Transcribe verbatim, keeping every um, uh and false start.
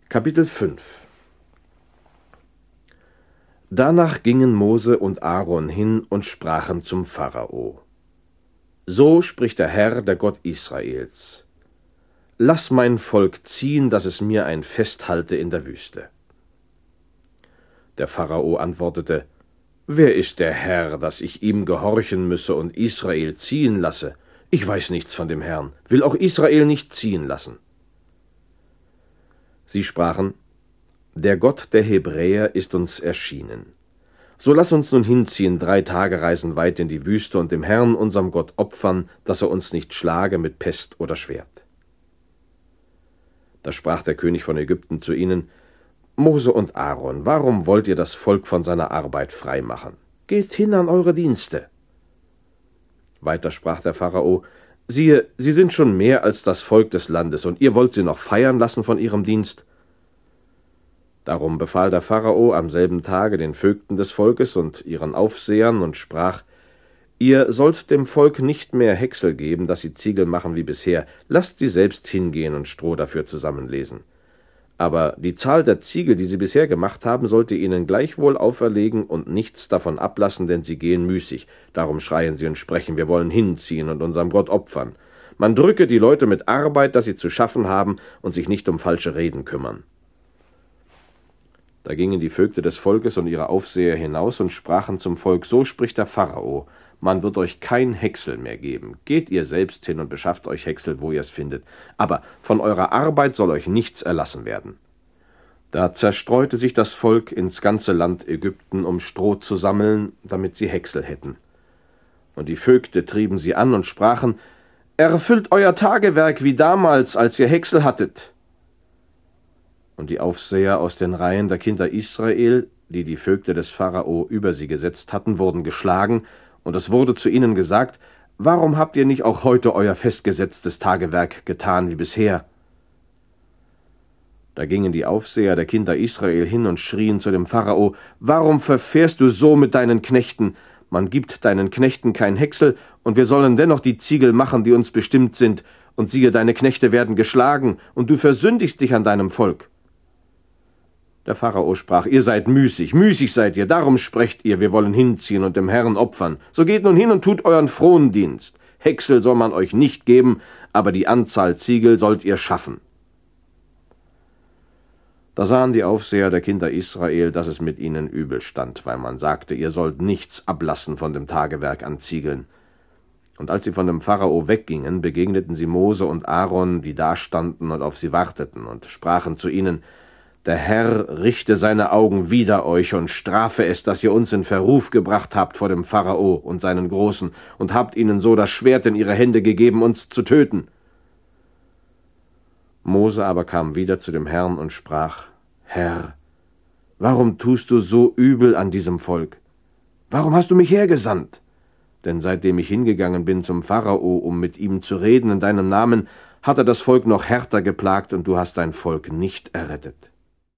Kapitel fünf. Danach gingen Mose und Aaron hin und sprachen zum Pharao: So spricht der Herr, der Gott Israels: Lass mein Volk ziehen, dass es mir ein Fest halte in der Wüste. Der Pharao antwortete: Wer ist der Herr, dass ich ihm gehorchen müsse und Israel ziehen lasse? Ich weiß nichts von dem Herrn, will auch Israel nicht ziehen lassen. Sie sprachen: Der Gott der Hebräer ist uns erschienen. So lass uns nun hinziehen, drei Tagereisen weit in die Wüste und dem Herrn, unserem Gott, opfern, dass er uns nicht schlage mit Pest oder Schwert. Da sprach der König von Ägypten zu ihnen: Mose und Aaron, warum wollt ihr das Volk von seiner Arbeit frei machen? Geht hin an eure Dienste. Weiter sprach der Pharao: Siehe, sie sind schon mehr als das Volk des Landes, und ihr wollt sie noch feiern lassen von ihrem Dienst? Darum befahl der Pharao am selben Tage den Vögten des Volkes und ihren Aufsehern und sprach: Ihr sollt dem Volk nicht mehr Häcksel geben, dass sie Ziegel machen wie bisher, lasst sie selbst hingehen und Stroh dafür zusammenlesen. Aber die Zahl der Ziegel, die sie bisher gemacht haben, sollt ihr ihnen gleichwohl auferlegen und nichts davon ablassen, denn sie gehen müßig. Darum schreien sie und sprechen: Wir wollen hinziehen und unserem Gott opfern. Man drücke die Leute mit Arbeit, dass sie zu schaffen haben und sich nicht um falsche Reden kümmern. Da gingen die Vögte des Volkes und ihre Aufseher hinaus und sprachen zum Volk: So spricht der Pharao: Man wird euch kein Häcksel mehr geben. Geht ihr selbst hin und beschafft euch Häcksel, wo ihr es findet. Aber von eurer Arbeit soll euch nichts erlassen werden. Da zerstreute sich das Volk ins ganze Land Ägypten, um Stroh zu sammeln, damit sie Häcksel hätten. Und die Vögte trieben sie an und sprachen: Erfüllt euer Tagewerk wie damals, als ihr Häcksel hattet. Und die Aufseher aus den Reihen der Kinder Israel, die die Vögte des Pharao über sie gesetzt hatten, wurden geschlagen, und es wurde zu ihnen gesagt: Warum habt ihr nicht auch heute euer festgesetztes Tagewerk getan wie bisher? Da gingen die Aufseher der Kinder Israel hin und schrien zu dem Pharao: Warum verfährst du so mit deinen Knechten? Man gibt deinen Knechten kein Häcksel, und wir sollen dennoch die Ziegel machen, die uns bestimmt sind, und siehe, deine Knechte werden geschlagen, und du versündigst dich an deinem Volk. Der Pharao sprach: Ihr seid müßig, müßig seid ihr, darum sprecht ihr, wir wollen hinziehen und dem Herrn opfern. So geht nun hin und tut euren Frondienst. Häcksel soll man euch nicht geben, aber die Anzahl Ziegel sollt ihr schaffen. Da sahen die Aufseher der Kinder Israel, dass es mit ihnen übel stand, weil man sagte: Ihr sollt nichts ablassen von dem Tagewerk an Ziegeln. Und als sie von dem Pharao weggingen, begegneten sie Mose und Aaron, die dastanden und auf sie warteten, und sprachen zu ihnen: Der Herr richte seine Augen wider euch und strafe es, dass ihr uns in Verruf gebracht habt vor dem Pharao und seinen Großen und habt ihnen so das Schwert in ihre Hände gegeben, uns zu töten. Mose aber kam wieder zu dem Herrn und sprach: Herr, warum tust du so übel an diesem Volk? Warum hast du mich hergesandt? Denn seitdem ich hingegangen bin zum Pharao, um mit ihm zu reden in deinem Namen, hat er das Volk noch härter geplagt, und du hast dein Volk nicht errettet.